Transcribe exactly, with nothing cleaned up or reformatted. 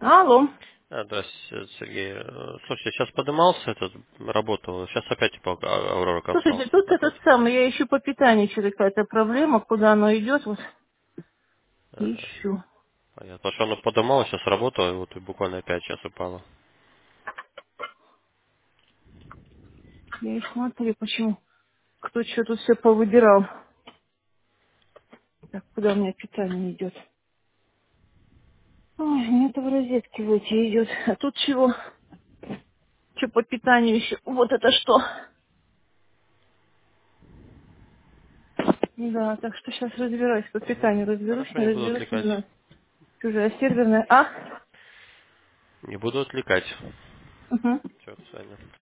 Алло. А, Здравствуйте, Сергей. Э, Слушайте, сейчас поднимался этот, работал, сейчас опять типа А- Аврора Слушайте, Консалтинг тут этот опять. самый, я ищу по питанию, что какая-то проблема, куда оно идет, вот Э, ищу. Понятно. Потому что оно поднималось, сейчас работало, и вот и буквально опять сейчас упало. Я и смотрю, почему кто что тут все повыдирал. Так, куда у меня питание идет? Ой, нет, в розетке в эти идет. А тут чего? Что по питанию еще? Вот это что? Да, так что сейчас разбираюсь по питанию. Разберусь, Хорошо, не не буду разберусь, не отвлекать. знаю. Чужая серверная. А? Не буду отвлекать. Угу. Все, с вами.